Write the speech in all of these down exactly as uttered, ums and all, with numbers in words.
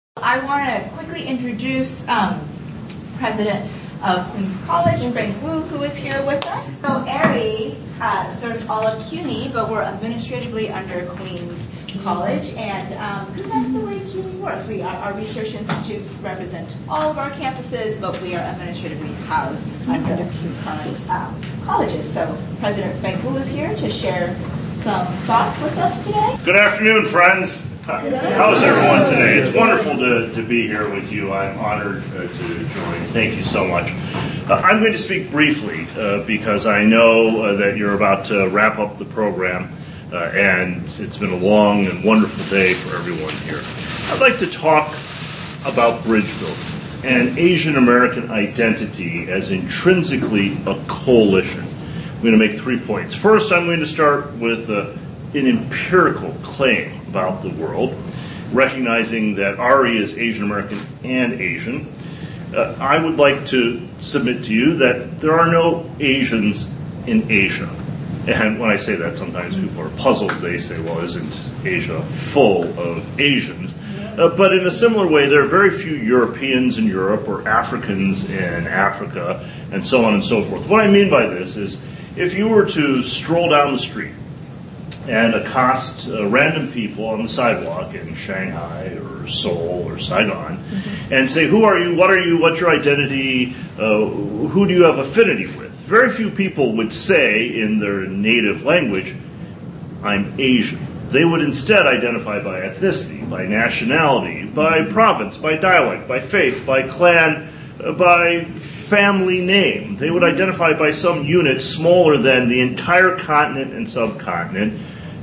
I want to quickly introduce um, President of Queens College, Frank Wu, who is here with us. So Ari uh, serves all of CUNY, but we're administratively under Queens College, and because um, that's the way CUNY works. We are, our research institutes represent all of our campuses, but we are administratively housed under the concurrent um, colleges. So President Frank Wu is here to share some thoughts with us today. Good afternoon, friends. How's everyone today? It's wonderful to, to be here with you. I'm honored uh, to join. Thank you so much. Uh, I'm going to speak briefly uh, because I know uh, that you're about to wrap up the program, uh, and it's been a long and wonderful day for everyone here. I'd like to talk about bridge building and Asian American identity as intrinsically a coalition. I'm going to make three points. First, I'm going to start with uh, an empirical claim about the world, recognizing that Ari is Asian American and Asian. Uh, I would like to submit to you that there are no Asians in Asia. And when I say that, sometimes people are puzzled. They say, well, isn't Asia full of Asians? Uh, but in a similar way, there are very few Europeans in Europe or Africans in Africa, and so on and so forth. What I mean by this is, if you were to stroll down the street and accost uh, random people on the sidewalk in Shanghai or Seoul or Saigon, mm-hmm. and say, who are you, what are you, what's your identity, uh, who do you have affinity with? Very few people would say in their native language, I'm Asian. They would instead identify by ethnicity, by nationality, by province, by dialect, by faith, by clan, uh, by family name. They would identify by some unit smaller than the entire continent and subcontinent.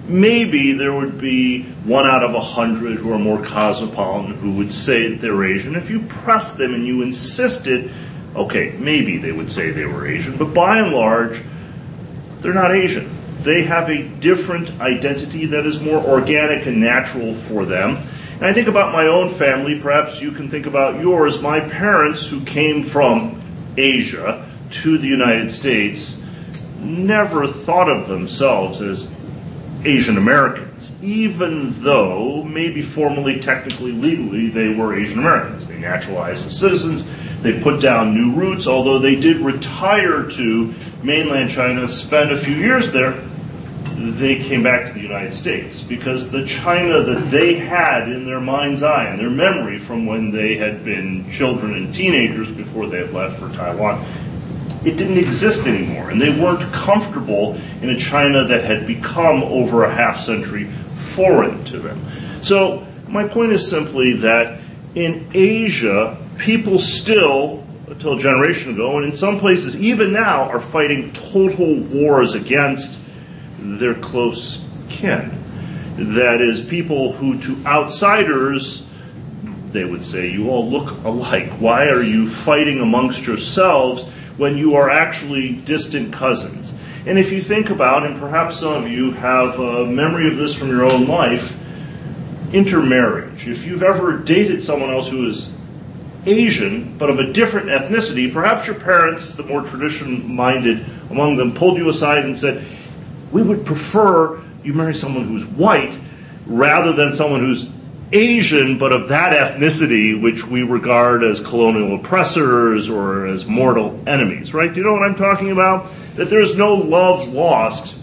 Maybe there would be one out of a hundred who are more cosmopolitan who would say that they're Asian. If you pressed them and you insisted, okay, maybe they would say they were Asian, but by and large, they're not Asian. They have a different identity that is more organic and natural for them. And I think about my own family, perhaps you can think about yours. My parents, who came from Asia to the United States, never thought of themselves as Asian Americans, even though maybe formally, technically, legally, they were Asian Americans. They naturalized as citizens. They put down new roots, although they did retire to mainland China, spend a few years there. They came back to the United States because the China that they had in their mind's eye and their memory from when they had been children and teenagers before they had left for Taiwan, it didn't exist anymore. And they weren't comfortable in a China that had become over a half century foreign to them. So my point is simply that in Asia, people still, until a generation ago, and in some places even now, are fighting total wars against their close kin. That is, people who to outsiders, they would say, you all look alike. Why are you fighting amongst yourselves when you are actually distant cousins? And if you think about, and perhaps some of you have a memory of this from your own life, intermarriage. If you've ever dated someone else who is Asian, but of a different ethnicity, perhaps your parents, the more tradition-minded among them, pulled you aside and said, we would prefer you marry someone who's white rather than someone who's Asian, but of that ethnicity which we regard as colonial oppressors or as mortal enemies, right? Do you know what I'm talking about? That there's no love lost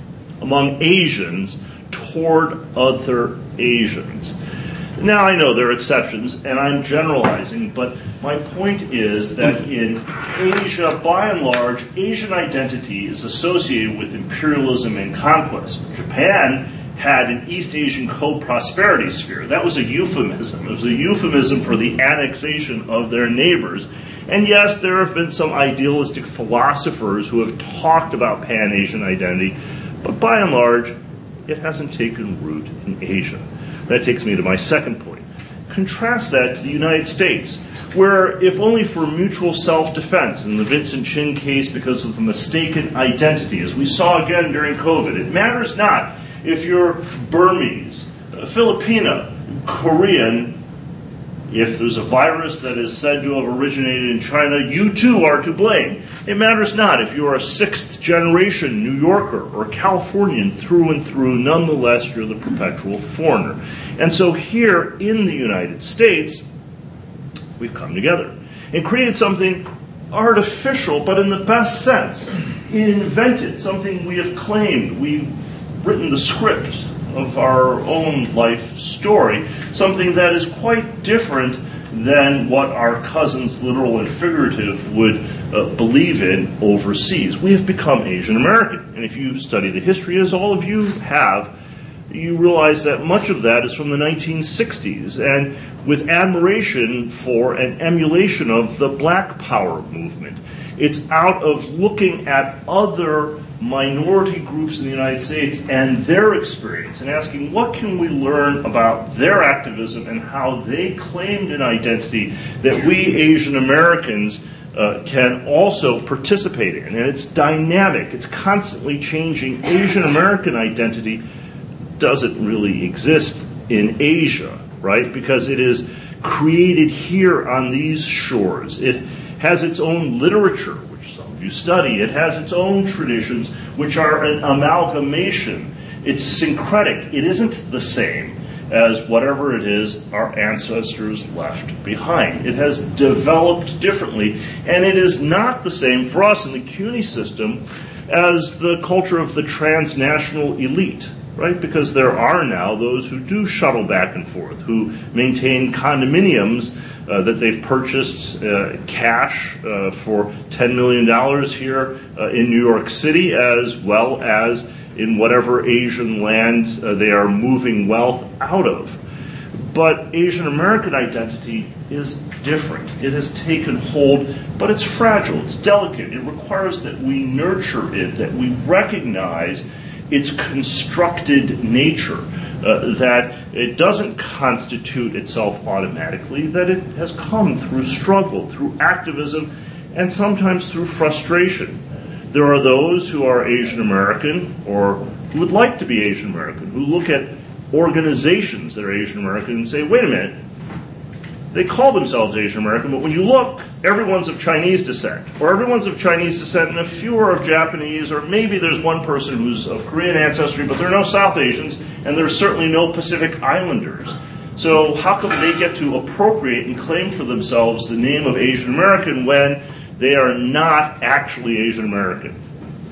among Asians toward other Asians. Now, I know there are exceptions, and I'm generalizing, but my point is that in Asia, by and large, Asian identity is associated with imperialism and conquest. Japan had an East Asian co-prosperity sphere. That was a euphemism. It was a euphemism for the annexation of their neighbors. And yes, there have been some idealistic philosophers who have talked about Pan-Asian identity, but by and large, it hasn't taken root in Asia. That takes me to my second point. Contrast that to the United States, where if only for mutual self-defense, in the Vincent Chin case because of the mistaken identity, as we saw again during COVID, it matters not if you're Burmese, Filipino, Korean, If there's a virus that is said to have originated in China, you too are to blame. It matters not if you're a sixth generation New Yorker or Californian through and through, nonetheless you're the perpetual foreigner. And so here in the United States, we've come together and created something artificial, but in the best sense. Invented, something we have claimed. We've written the script of our own life story, something that is quite different than what our cousins, literal and figurative, would uh, believe in overseas. We have become Asian American, and if you study the history, as all of you have, you realize that much of that is from the nineteen sixties, and with admiration for and emulation of the Black Power movement. It's out of looking at other minority groups in the United States and their experience and asking what can we learn about their activism and how they claimed an identity that we Asian Americans uh, can also participate in. And it's dynamic. It's constantly changing. Asian American identity doesn't really exist in Asia, right? Because it is created here on these shores. It has its own literature, which some of you study. It has its own traditions, which are an amalgamation. It's syncretic. It isn't the same as whatever it is our ancestors left behind. It has developed differently, and it is not the same for us in the CUNY system as the culture of the transnational elite, right? Because there are now those who do shuttle back and forth, who maintain condominiums uh, that they've purchased uh, cash uh, for ten million dollars here uh, in New York City, as well as in whatever Asian land uh, they are moving wealth out of. But Asian American identity is different. It has taken hold, but it's fragile, it's delicate. It requires that we nurture it, that we recognize its constructed nature, uh, that it doesn't constitute itself automatically, that it has come through struggle, through activism, and sometimes through frustration. There are those who are Asian American or who would like to be Asian American, who look at organizations that are Asian American and say, wait a minute, they call themselves Asian American, but when you look, everyone's of Chinese descent, or everyone's of Chinese descent and a few are of Japanese, or maybe there's one person who's of Korean ancestry, but there are no South Asians, and there's certainly no Pacific Islanders. So how come they get to appropriate and claim for themselves the name of Asian American when they are not actually Asian American?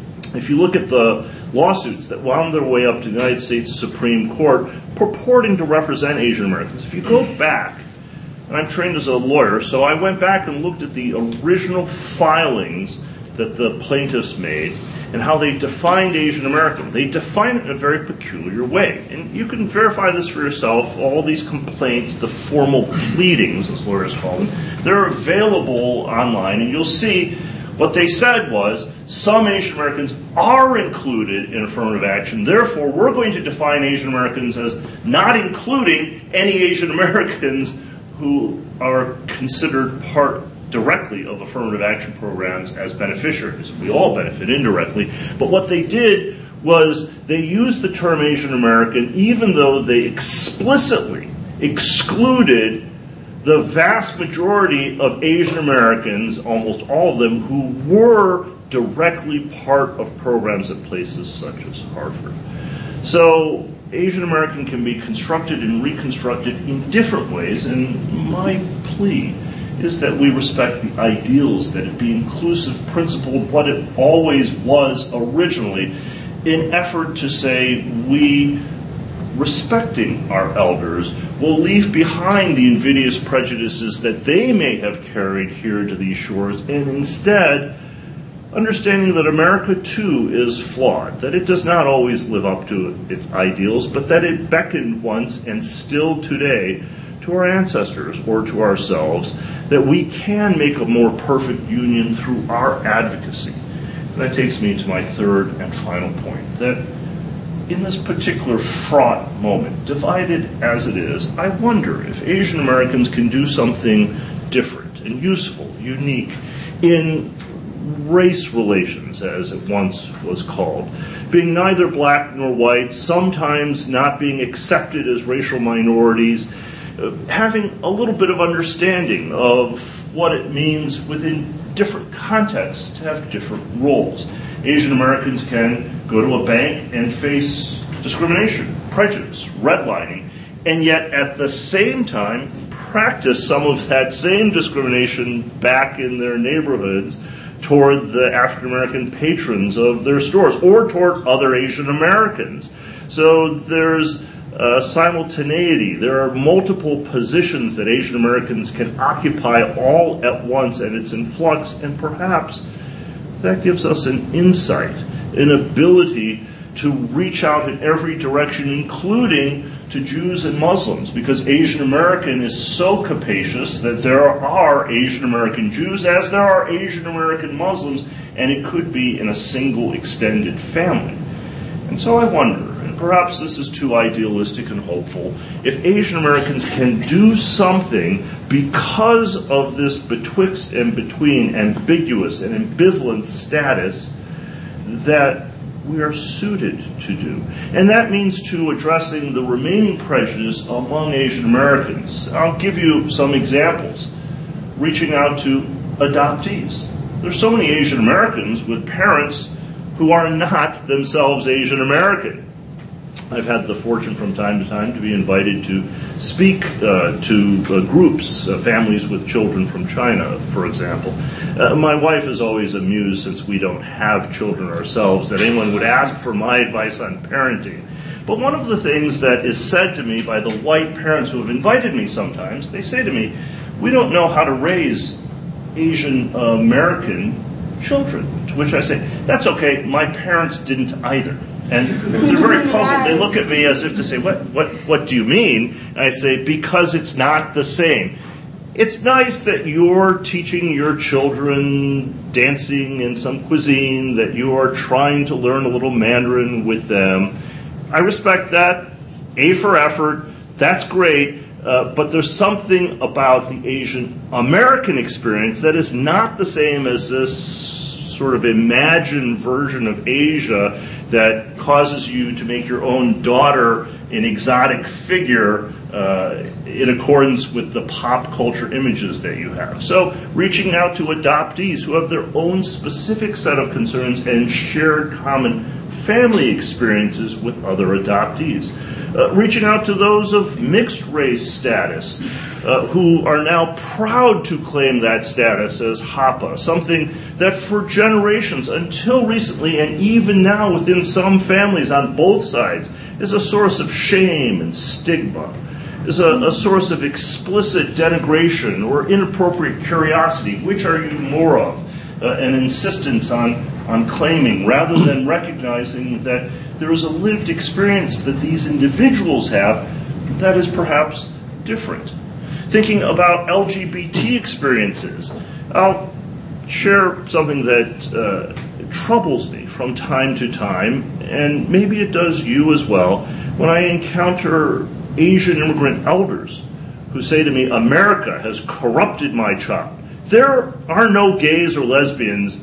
If you look at the lawsuits that wound their way up to the United States Supreme Court purporting to represent Asian Americans, if you go back, and I'm trained as a lawyer, so I went back and looked at the original filings that the plaintiffs made and how they defined Asian American. They define it in a very peculiar way. And you can verify this for yourself. All these complaints, the formal pleadings, as lawyers call them, they're available online, and you'll see what they said was some Asian Americans are included in affirmative action. Therefore, we're going to define Asian Americans as not including any Asian Americans who are considered part directly of affirmative action programs as beneficiaries. We all benefit indirectly. But what they did was they used the term Asian American even though they explicitly excluded the vast majority of Asian Americans, almost all of them, who were directly part of programs at places such as Harvard. So Asian American can be constructed and reconstructed in different ways, and my plea is that we respect the ideals, that it be inclusive, principled, what it always was originally, in effort to say we, respecting our elders, will leave behind the invidious prejudices that they may have carried here to these shores, and instead understanding that America, too, is flawed, that it does not always live up to its ideals, but that it beckoned once and still today to our ancestors or to ourselves, that we can make a more perfect union through our advocacy. And that takes me to my third and final point, that in this particular fraught moment, divided as it is, I wonder if Asian Americans can do something different and useful, unique, in race relations, as it once was called, being neither black nor white, sometimes not being accepted as racial minorities, uh, having a little bit of understanding of what it means within different contexts to have different roles. Asian Americans can go to a bank and face discrimination, prejudice, redlining, and yet at the same time practice some of that same discrimination back in their neighborhoods toward the African American patrons of their stores or toward other Asian Americans. So there's uh, simultaneity. There are multiple positions that Asian Americans can occupy all at once, and it's in flux, and perhaps that gives us an insight, an ability to reach out in every direction, including to Jews and Muslims, because Asian American is so capacious that there are Asian American Jews as there are Asian American Muslims, and it could be in a single extended family. And so I wonder, and perhaps this is too idealistic and hopeful, if Asian Americans can do something because of this betwixt and between ambiguous and ambivalent status that we are suited to do. And that means to addressing the remaining prejudice among Asian Americans. I'll give you some examples. Reaching out to adoptees. There's so many Asian Americans with parents who are not themselves Asian American. I've had the fortune from time to time to be invited to speak uh, to uh, groups, uh, families with children from China, for example. Uh, my wife is always amused, since we don't have children ourselves, that anyone would ask for my advice on parenting. But one of the things that is said to me by the white parents who have invited me sometimes, they say to me, we don't know how to raise Asian uh, American children. To which I say, that's okay, my parents didn't either. And they're very puzzled. They look at me as if to say, what, what, what do you mean? And I say, because it's not the same. It's nice that you're teaching your children dancing and some cuisine, that you are trying to learn a little Mandarin with them. I respect that. A for effort. That's great. Uh, but there's something about the Asian American experience that is not the same as this sort of imagined version of Asia that causes you to make your own daughter an exotic figure uh, in accordance with the pop culture images that you have. So reaching out to adoptees who have their own specific set of concerns and shared common family experiences with other adoptees. Uh, reaching out to those of mixed race status uh, who are now proud to claim that status as Hapa, something that for generations until recently and even now within some families on both sides is a source of shame and stigma, is a, a source of explicit denigration or inappropriate curiosity. Which are you more of? Uh, an insistence on, on claiming rather than recognizing that there is a lived experience that these individuals have that is perhaps different. Thinking about L G B T experiences, I'll share something that uh, troubles me from time to time, and maybe it does you as well, when I encounter Asian immigrant elders who say to me, America has corrupted my child. There are no gays or lesbians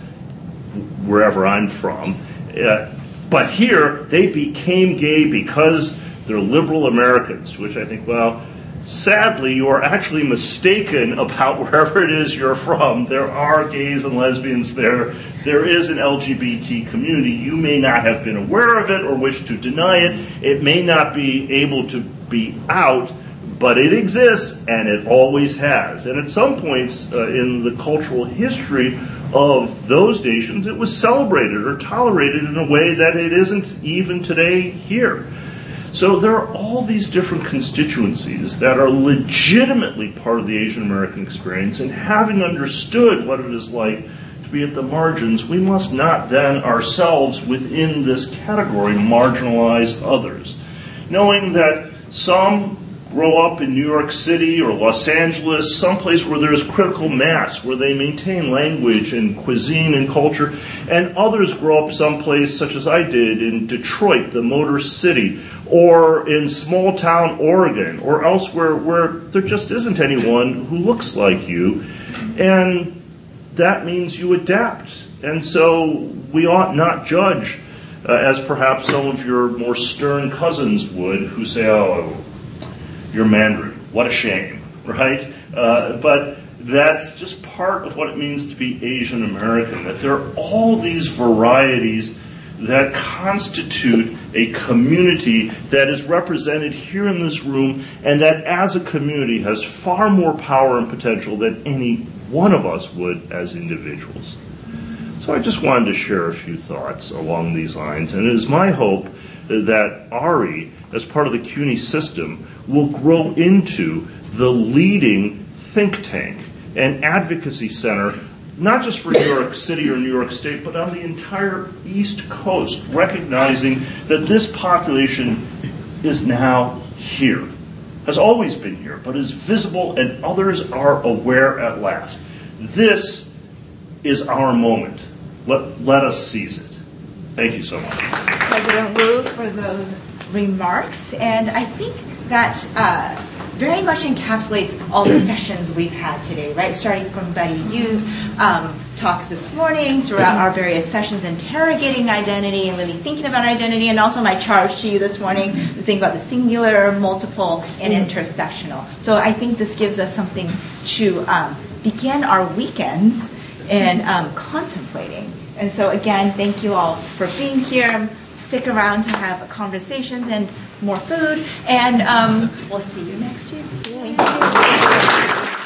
wherever I'm from. Uh, But here, they became gay because they're liberal Americans, to which I think, well, sadly, you are actually mistaken about wherever it is you're from. There are gays and lesbians there. There is an L G B T community. You may not have been aware of it or wish to deny it. It may not be able to be out, but it exists, and it always has. And at some points uh, in the cultural history of those nations, it was celebrated or tolerated in a way that it isn't even today here. So there are all these different constituencies that are legitimately part of the Asian American experience, and having understood what it is like to be at the margins, we must not then ourselves within this category marginalize others. Knowing that some grow up in New York City or Los Angeles, someplace where there's critical mass, where they maintain language and cuisine and culture, and others grow up someplace, such as I did, in Detroit, the Motor City, or in small town Oregon, or elsewhere where there just isn't anyone who looks like you, and that means you adapt. And so we ought not judge, uh, as perhaps some of your more stern cousins would, who say, oh, you're Mandarin, What a shame, right? Uh, but that's just part of what it means to be Asian American, that there are all these varieties that constitute a community that is represented here in this room, and that as a community has far more power and potential than any one of us would as individuals. So I just wanted to share a few thoughts along these lines, and it is my hope that ARI, as part of the CUNY system, will grow into the leading think tank and advocacy center, not just for New York City or New York State, but on the entire East Coast, recognizing that this population is now here, has always been here, but is visible and others are aware at last. This is our moment. Let, let us seize it. Thank you so much. President Wu, for those remarks. And I think that uh, very much encapsulates all the sessions we've had today, right? Starting from Betty Yu's um, talk this morning, throughout our various sessions, interrogating identity and really thinking about identity, and also my charge to you this morning, to think about the singular, multiple, and intersectional. So I think this gives us something to um, begin our weekends in um, contemplating. And so again, thank you all for being here. Stick around to have conversations and more food, and um, we'll see you next year. Thank you.